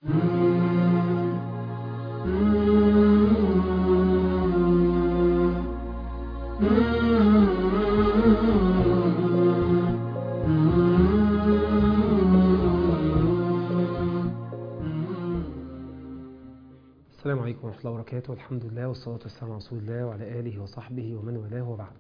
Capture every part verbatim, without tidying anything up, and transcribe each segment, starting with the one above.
السلام عليكم ورحمة الله وبركاته. الحمد لله والصلاة والسلام على رسول الله وعلى آله وصحبه ومن والاه وبعد.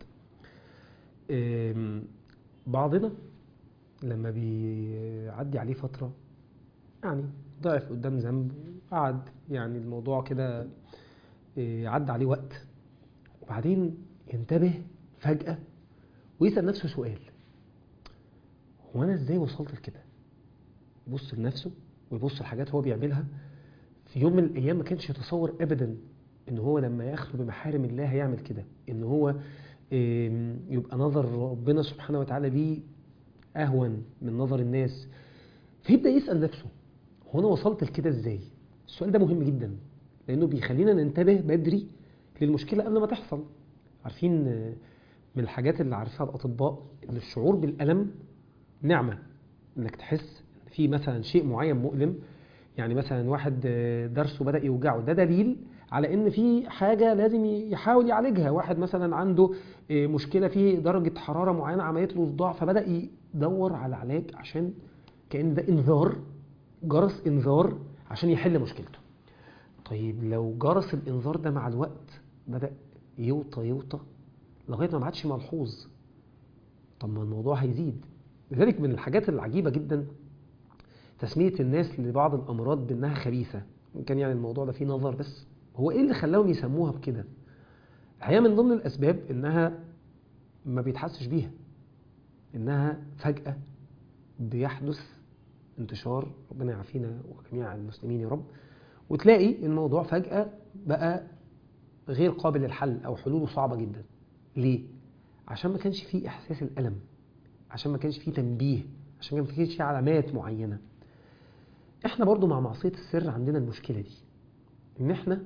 بعضنا لما بيعدي عليه فترة يعني ضعف قدام ذنب وقعد يعني الموضوع كده عدى عليه وقت، وبعدين ينتبه فجأة ويسأل نفسه سؤال: هو أنا إزاي وصلت لكده؟ يبص لنفسه ويبص لحاجات هو بيعملها في يوم من الأيام ما كانش يتصور أبدا إن هو لما يخلو بمحارم الله هيعمل كده، إن هو يبقى نظر ربنا سبحانه وتعالى ليه أهون من نظر الناس. فيبدأ يسأل نفسه: هو أنا وصلت لكده إزاي؟ السؤال ده مهم جدا لأنه بيخلينا ننتبه بدري للمشكلة قبل ما تحصل. عارفين من الحاجات اللي عارفها الأطباء إن الشعور بالألم نعمة، إنك تحس في مثلا شيء معين مؤلم، يعني مثلا واحد درسه بدأ يوجعه، ده دليل على ان في حاجة لازم يحاول يعالجها. واحد مثلا عنده مشكلة في درجة حرارة معينة عملت له صداع فبدأ يدور على علاج، عشان كأن ده انذار، جرس انذار عشان يحل مشكلته. طيب لو جرس الانذار ده مع الوقت بدأ يوطى يوطى لغاية ما ما عادش ملحوظ، طب ما الموضوع هيزيد. لذلك من الحاجات العجيبة جدا تسمية الناس لبعض الأمراض بأنها خبيثة. كان يعني الموضوع ده فيه نظر، بس هو إيه اللي خلاهم يسموها بكده؟ الحقيقة من ضمن الأسباب إنها ما بيتحسش بيها، إنها فجأة بيحدث انتشار، ربنا يعافينا وجميع المسلمين يا رب، وتلاقي الموضوع فجأة بقى غير قابل للحل أو حلوله صعبة جدا. ليه؟ عشان ما كانش فيه إحساس الألم، عشان ما كانش فيه تنبيه، عشان ما كانش فيه علامات معينة. احنا برضو مع معصية السر عندنا المشكلة دي، ان احنا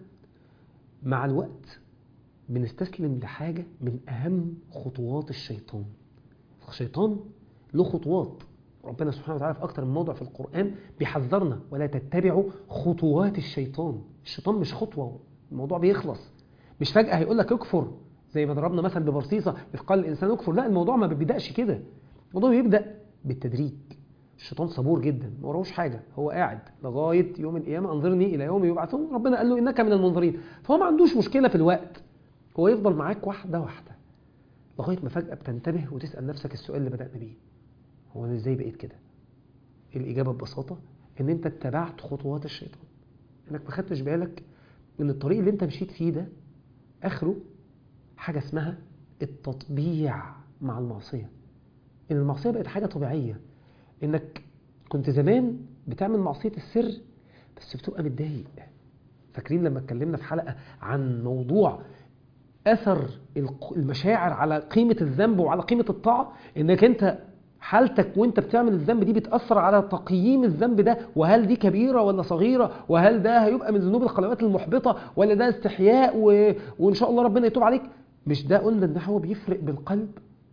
مع الوقت بنستسلم لحاجة من اهم خطوات الشيطان. الشيطان له خطوات، ربنا سبحانه وتعالى في اكتر من موضع في القرآن بيحذرنا: ولا تتبعوا خطوات الشيطان. الشيطان مش خطوة الموضوع بيخلص، مش فجأة هيقول لك اكفر زي ما ضربنا مثلا ببرصيصة إذ قال الإنسان اكفر. لا، الموضوع ما بيبدأش كده، الموضوع بيبدأ بالتدريج. الشيطان صبور جدا، ما وراهوش حاجة، هو قاعد لغاية يوم القيامة: انظرني إلى يوم يبعثون. ربنا قال له إنك من المنظرين، فهو ما عندوش مشكلة في الوقت، هو يفضل معاك واحدة واحدة لغاية ما فجأة بتنتبه وتسأل نفسك السؤال اللي بدأنا بيه: هو أنا إزاي بقيت كده؟ الإجابة ببساطة إن أنت اتبعت خطوات الشيطان، إنك ما خدتش بالك إن الطريق اللي أنت مشيت فيه ده آخره حاجة اسمها التطبيع مع المعصية. إن المعصية بقت حاجة طبيعية، إنك كنت زمان بتعمل معصية السر بس بتبقى متضايق. فاكرين لما اتكلمنا في حلقة عن موضوع أثر المشاعر على قيمة الذنب وعلى قيمة الطاعة؟ إنك أنت حالتك وانت بتعمل الذنب دي بتأثر على تقييم الذنب ده، وهل دي كبيرة ولا صغيرة، وهل ده هيبقى من ذنوب الخلوات المحبطة ولا ده استحياء و... وإن شاء الله ربنا يتوب عليك. مش ده قلنا إن هو بيفرق بالقلب؟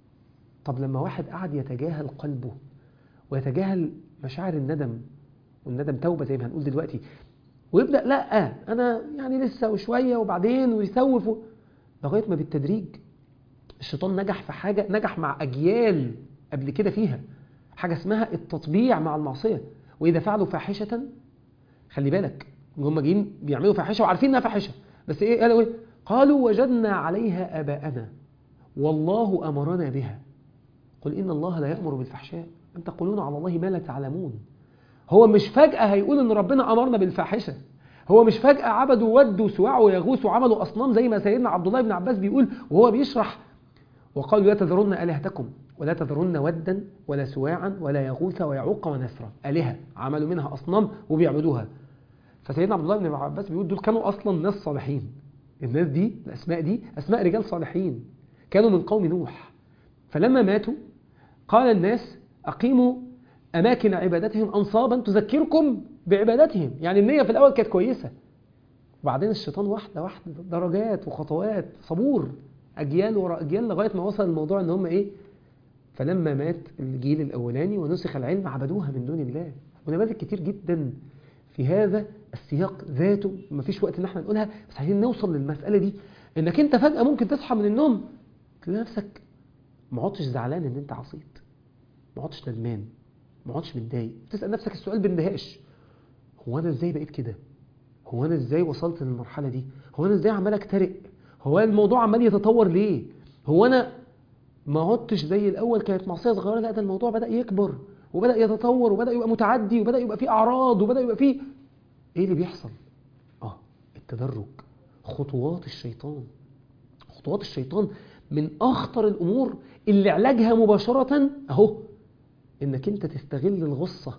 طب لما واحد قعد يتجاهل قلبه ويتجاهل مشاعر الندم، والندم توبة زي ما هنقول دلوقتي، ويبدأ لا أنا يعني لسه وشوية وبعدين ويسوف و... لغاية ما بالتدريج الشيطان نجح في حاجة نجح مع أجيال قبل كده فيها، حاجة اسمها التطبيع مع المعصية. وإذا فعلوا فاحشة، خلي بالك هم جايين بيعملوا فاحشة وعارفين انها فاحشة، بس ايه قالوا ايه؟ قالوا وجدنا عليها آباءنا والله أمرنا بها قل إن الله لا يأمر بالفحشاء أن تقولون على الله ما لا تعلمون. هو مش فجأة هيقول إن ربنا أمرنا بالفاحشة، هو مش فجأة عبدوا ودوا سواعوا ويغوثوا وعملوا أصنام زي ما سيدنا عبد الله بن عباس بيقول وهو بيشرح: وقالوا لا تذرن آلهتكم ولا تذرن ودا ولا سواعا ولا يغوث ويعوق ونسرا. آلهة عملوا منها أصنام وبيعبدوها. فسيدنا عبد الله بن عباس بيقول دول كانوا أصلا ناس صالحين، الناس دي الأسماء دي أسماء رجال صالحين كانوا من قوم نوح. فلما ماتوا قال الناس أقيموا أماكن عبادتهم أنصابا تذكركم بعبادتهم. يعني النية في الأول كانت كويسة، وبعدين الشيطان واحدة واحدة درجات وخطوات صبور أجيال وراء أجيال لغاية ما وصل الموضوع إن هم إيه؟ فلما مات الجيل الأولاني ونسخ العلم عبدوها من دون الله. ونماذج كتير جدا في هذا السياق ذاته، مفيش وقت ان احنا نقولها، بس عايزين نوصل للمسألة دي. انك انت فجأة ممكن تصحى من النوم تلاقي نفسك ما عدتش زعلان ان انت عصيت، ما عدتش ندمان، ما عدتش متضايق. تسأل نفسك السؤال باندهاش: هو انا ازاي بقيت كده؟ هو انا ازاي وصلت للمرحلة دي؟ هو انا ازاي عمال اكترق؟ هو الموضوع عمال يتطور ليه؟ هو انا ما عدتش زي الاول كانت معصية صغيرة، لا ده الموضوع بدأ يكبر وبدأ يتطور وبدأ يبقى متعدي وبدأ يبقى فيه اعراض وبدأ يبقى فيه ايه اللي بيحصل؟ اه التدرج، خطوات الشيطان. خطوات الشيطان من اخطر الامور اللي علاجها مباشرة اهو انك انت تستغل الغصة،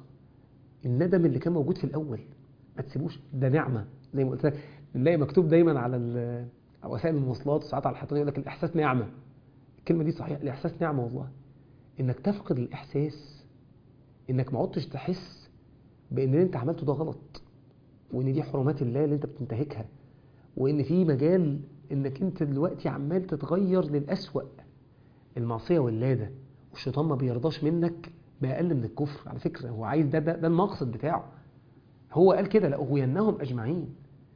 الندم اللي كان موجود في الاول ما تسيبوش، ده نعمة. زي ما قلت لك بنلاقي مكتوب دايما على وسائل المواصلات وساعات على الحيطان يقول لك الاحساس نعمة. الكلمة دي صحيحة، الاحساس نعمة والله. انك تفقد الاحساس، انك ما عدتش تحس بان اللي انت عملته ده غلط، وان دي حرمات الله اللي انت بتنتهكها، وان في مجال انك انت دلوقتي عمال تتغير للأسوأ. المعصية ولادة، والشيطان ما بيرضاش منك بأقل من الكفر. على فكرة هو عايز ده ده, ده المقصد بتاعه. هو قال كده: لأغوينهم أجمعين،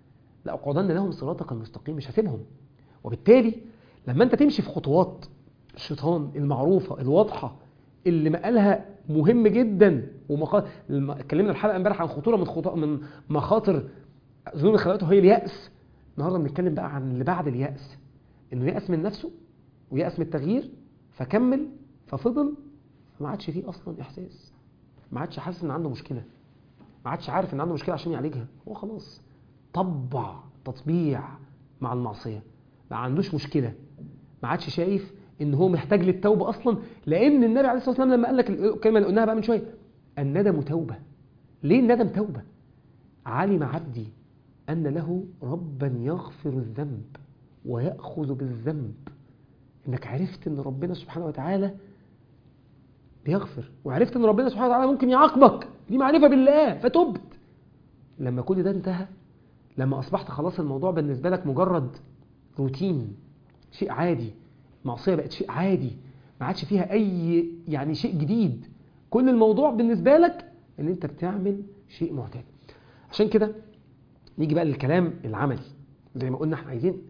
لأقعدن لهم صراطك المستقيم، مش هسيبهم. وبالتالي لما انت تمشي في خطوات الشيطان المعروفة الواضحة اللي مقالها مهم جدا، ومقا... اتكلمنا الحلقة امبارح عن خطورة من خطو... من مخاطر ذنوب الخلوات وهي اليأس. النهارده بنتكلم بقى عن اللي بعد اليأس، انه يأس من نفسه ويأس من التغيير، فكمل ففضل ما عادش فيه اصلا احساس، ما عادش حاسس ان عنده مشكلة، ما عادش عارف ان عنده مشكلة عشان يعالجها. هو خلاص طبع تطبيع مع المعصية، ما عندوش مشكلة، ما عادش شايف ان هو محتاج للتوبة اصلا. لان النبي عليه الصلاة والسلام لما قال لك الكلمة اللي قلناها بقى من شوية: الندم توبة. ليه الندم توبة؟ علم عبدي أن له ربا يغفر الذنب ويأخذ بالذنب. إنك عرفت أن ربنا سبحانه وتعالى بيغفر، وعرفت أن ربنا سبحانه وتعالى ممكن يعاقبك، دي معرفة بالله، فتبت. لما كل ده انتهى، لما أصبحت خلاص الموضوع بالنسبة لك مجرد روتين، شيء عادي، معصية بقت شيء عادي، ما عادش فيها أي يعني شيء جديد، كل الموضوع بالنسبة لك أن أنت بتعمل شيء معتاد. عشان كده نيجي بقى للكلام العملي. زي ما قلنا احنا عايزين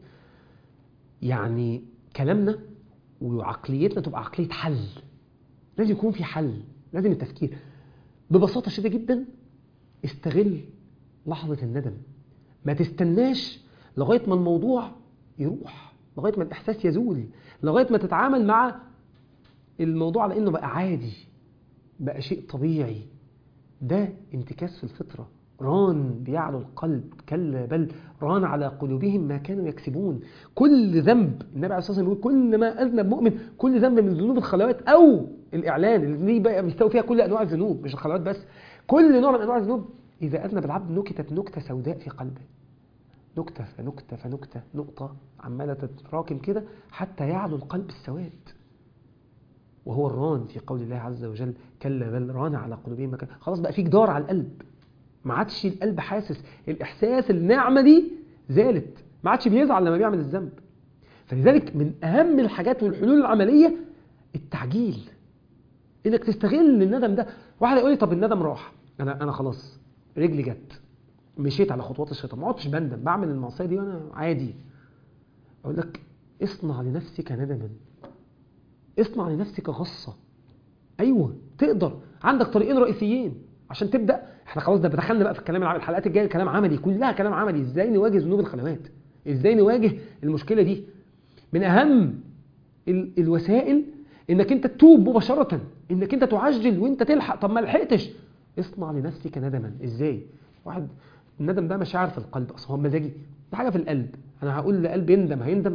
يعني كلامنا وعقليتنا تبقى عقلية حل، لازم يكون في حل، لازم التفكير ببساطة شديدة جدا. استغل لحظة الندم، ما تستناش لغاية ما الموضوع يروح، لغاية ما الإحساس يزول، لغاية ما تتعامل مع الموضوع على إنه بقى عادي، بقى شيء طبيعي. ده انتكاس في الفطرة. ران بيعلو القلب، كلا بل ران على قلوبهم ما كانوا يكسبون. كل ذنب، النبي عليه الصلاة والسلام يقول: كل ما أذنب مؤمن، كل ذنب من ذنوب الخلوات أو الإعلان، اللي بقى بيستوي فيها كل أنواع الذنوب مش الخلوات بس، كل نوع من أنواع الذنوب، إذا أذنب العبد نكتت نكتة سوداء في قلبه، نكتة فنكتة فنكتة، نقطة عمالة تتراكم كده حتى يعلو القلب السواد. وهو الران في قول الله عز وجل: كلا بل ران على قلوبهم ما كانوا. خلاص بقى في جدار على القلب، ما عادش القلب حاسس الإحساس، النعمة دي زالت، ما عادش بيزعل لما بيعمل الذنب. فلذلك من أهم الحاجات والحلول العملية التعجيل، إنك تستغل الندم ده. واحد يقول لي: طب الندم راح، أنا أنا خلاص رجلي جت، مشيت على خطوات الشيطان، ما عدتش بندم، بعمل المعصية دي وأنا عادي. أقول لك: اصنع لنفسك ندما، اصنع لنفسك غصة. أيوة تقدر، عندك طريقين رئيسيين عشان تبدأ. احنا خلاص ده دخلنا بقى في الكلام العملي، الحلقات الجايه كلام عملي، كلها كلام عملي. ازاي نواجه ذنوب الخلوات، ازاي نواجه المشكله دي. من اهم ال الوسائل انك انت تتوب مباشره، انك انت تعجل وانت تلحق. طب ما لحقتش، اصنع لنفسك ندما. ازاي؟ واحد الندم ده مشاعر في القلب، اصلا هو مزاجي، ده حاجه في القلب. انا هقول لقلب يندم هيندم؟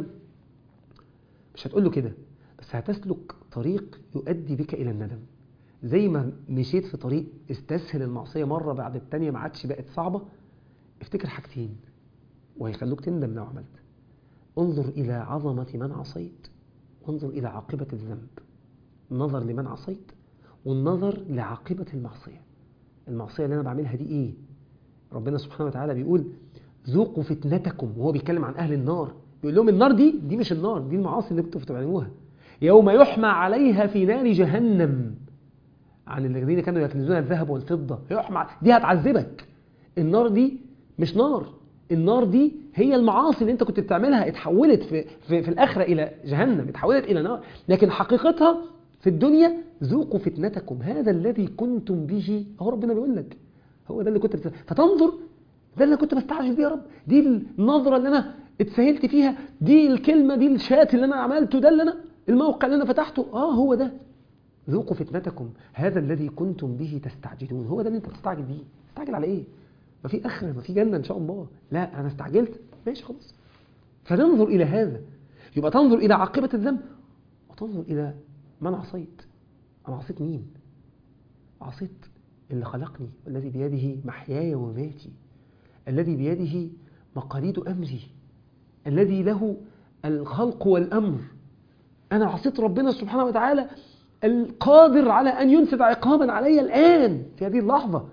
مش هتقول له كده، بس هتسلك طريق يؤدي بك الى الندم. زي ما مشيت في طريق استسهل المعصية مرة بعد التانية ما عادش بقت صعبة، افتكر حاجتين وهيخلوك تندم لو عملت: انظر إلى عظمة من عصيت، وانظر إلى عاقبة الذنب. النظر لمن عصيت والنظر لعاقبة المعصية. المعصية اللي أنا بعملها دي إيه؟ ربنا سبحانه وتعالى بيقول: ذوقوا فتنتكم، وهو بيتكلم عن أهل النار، بيقول لهم النار دي دي مش النار، دي المعاصي اللي كنتوا بتعملوها. يوم يحمى عليها في نار جهنم، عن الذين كانوا يكنزون الذهب والفضة، يحمى، دي هتعذبك. النار دي مش نار، النار دي هي المعاصي اللي انت كنت بتعملها اتحولت في, في, في الآخرة إلى جهنم، اتحولت إلى نار. لكن حقيقتها في الدنيا ذوقوا فتنتكم هذا الذي كنتم به. هو ربنا بيقول لك هو ده اللي كنت بتعمل. فتنظر ده اللي كنت بستعجل بيه يا رب، دي النظرة اللي أنا اتسهلت فيها، دي الكلمة، دي الشات اللي أنا عملته، ده اللي أنا الموقع اللي أنا فتحته، آه هو ده. ذوقوا فتنتكم هذا الذي كنتم به تستعجلون. هو ده اللي انت بتستعجل بيه. تستعجل على ايه؟ ما في اخره، ما في جنه ان شاء الله. لا انا استعجلت، ماشي خلاص. فننظر الى هذا، يبقى تنظر الى عاقبه الذنب وتنظر الى من عصيت. انا عصيت مين؟ عصيت اللي خلقني، الذي بيده محياي ومماتي، الذي بيده مقاليد امري، الذي له الخلق والامر. انا عصيت ربنا سبحانه وتعالى القادر على أن ينفذ عقابا علي الآن في هذه اللحظة.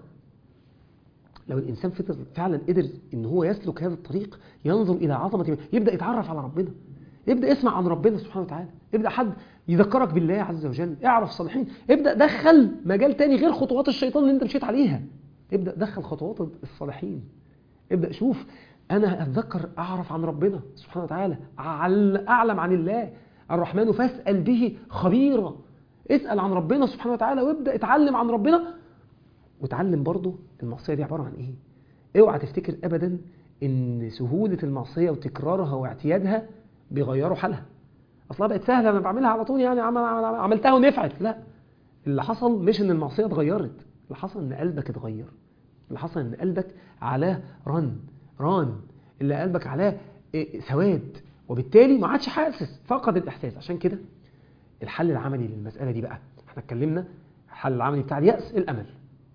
لو الإنسان فعلا قدر إن هو يسلك هذا الطريق، ينظر إلى عظمة، يبدأ يتعرف على ربنا، يبدأ يسمع عن ربنا سبحانه وتعالى، يبدأ حد يذكرك بالله عز وجل، اعرف صالحين، ابدأ دخل مجال تاني غير خطوات الشيطان اللي انت مشيت عليها، ابدأ دخل خطوات الصالحين، ابدأ شوف أنا أتذكر أعرف عن ربنا سبحانه وتعالى، أعلم عن الله الرحمن فاسأل به خبيرا. اسأل عن ربنا سبحانه وتعالى وابدأ اتعلم عن ربنا. وتعلم برضو المعصية دي عبارة عن ايه. اوعى تفتكر ابدا ان سهولة المعصية وتكرارها واعتيادها بيغيروا حالها. اصلا بقت سهلة انا بعملها على طول، يعني عملتها ونفعت. لا، اللي حصل مش ان المعصية اتغيرت، اللي حصل ان قلبك اتغير، اللي حصل ان قلبك علاه رن ران اللي قلبك علاه سواد، وبالتالي ما عادش حاسس، فقد الاحساس. عشان كده الحل العملي للمسألة دي بقى، احنا اتكلمنا الحل العملي بتاع اليأس الأمل.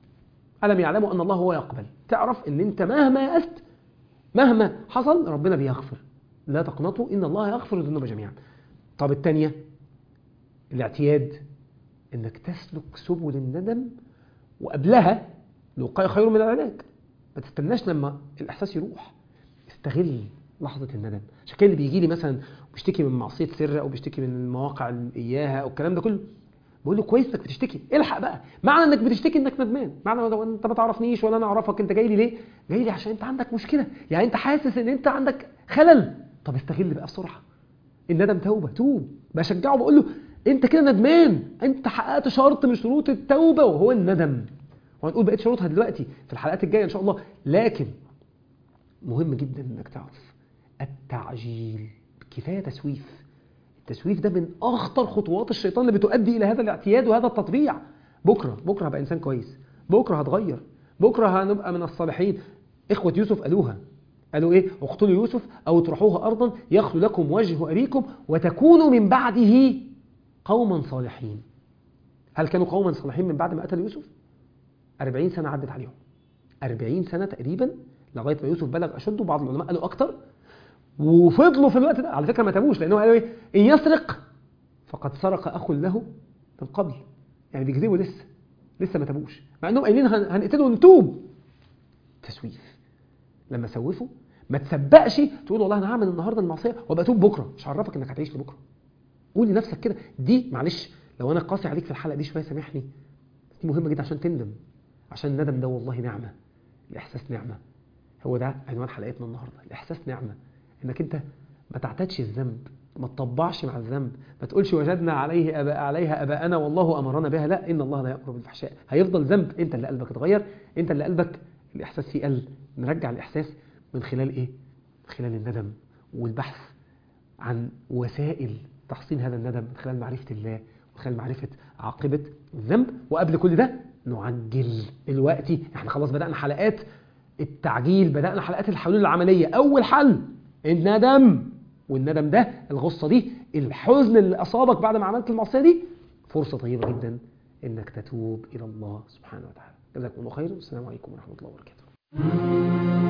ألم يعلموا أن الله هو يقبل. تعرف ان انت مهما يأست مهما حصل ربنا بيغفر. لا تقنطوا إن الله يغفر الذنوب جميعا. طب الثانية الاعتياد، انك تسلك سبل الندم، وقبلها الوقاية خير من العلاج. ما تستناش لما الإحساس يروح، استغل لحظة الندم. عشان كده اللي بيجي لي مثلا بيشتكي من معصية سر أو بيشتكي من المواقع اللي إياها أو الكلام ده كله، بقول له كويس انك بتشتكي، الحق بقى. معنى انك بتشتكي انك ندمان، معنى انت ما تعرفنيش ولا انا اعرفك، انت جاي لي ليه؟ جاي لي عشان انت عندك مشكلة، يعني انت حاسس ان انت عندك خلل. طب استغل بقى بسرعة الندم، توبة، توب. بشجعه بقول له انت كده ندمان، انت حققت شرط من شروط التوبة وهو الندم، وهنقول بقيت شروطها دلوقتي في الحلقات الجاية ان شاء الله. لكن مهم جدا انك تعرف التعجيل كفاية تسويف. التسويف ده من اخطر خطوات الشيطان اللي بتؤدي الى هذا الاعتياد وهذا التطبيع. بكرة بكرة هبقى انسان كويس، بكرة هتغير، بكرة هنبقى من الصالحين. اخوة يوسف قالوها، قالوا ايه؟ اقتلوا يوسف او اطرحوه ارضا يخلو لكم وجه ابيكم وتكونوا من بعده قوما صالحين. هل كانوا قوما صالحين من بعد ما قتل يوسف؟ أربعين سنة عدت عليهم، أربعين سنة تقريبا لغاية ما يوسف بلغ أشده. بعض العلماء قالوا أكتر، وفضلوا في الوقت ده. على فكرة ما تابوش، لأنه قالوا إيه؟ إن يسرق فقد سرق أخ له من قبل، يعني بيكذبوا لسه لسه ما تابوش، مع أنهم قايلين هنقتله ونتوب. تسويف. لما سوفوا ما تسبقش تقول والله أنا هعمل النهاردة المعصية وابقى توب بكرة. مش عرفك إنك هتعيش لبكرة. قول لنفسك كده. دي معلش لو أنا قاسي عليك في الحلقة دي شوية سامحني، دي مهمة جدا عشان تندم، عشان الندم ده والله نعمة، الإحساس نعمة. هو ده عنوان حلقتنا النهاردة، الإحساس نعمة. إنك أنت ما تعتادش الذنب، ما تطبعش مع الذنب، ما تقولش وجدنا عليه أباء عليها أباءنا والله أمرنا بها. لا، إن الله لا يأمر بالفحشاء. هيفضل ذنب، أنت اللي قلبك اتغير، أنت اللي قلبك الإحساس فيه قل. نرجع الإحساس من خلال إيه؟ من خلال الندم والبحث عن وسائل تحصيل هذا الندم، من خلال معرفة الله، من خلال معرفة عاقبة الذنب. وقبل كل ده نعجل الوقت. احنا خلاص بدأنا حلقات التعجيل، بدأنا حلقات الحلول العملية. أول حل الندم، والندم ده الغصة دي، الحزن اللي أصابك بعد ما عملت المعصية دي، فرصة طيبة جدا إنك تتوب إلى الله سبحانه وتعالى. جزاكم الله خير، والسلام عليكم ورحمة الله وبركاته.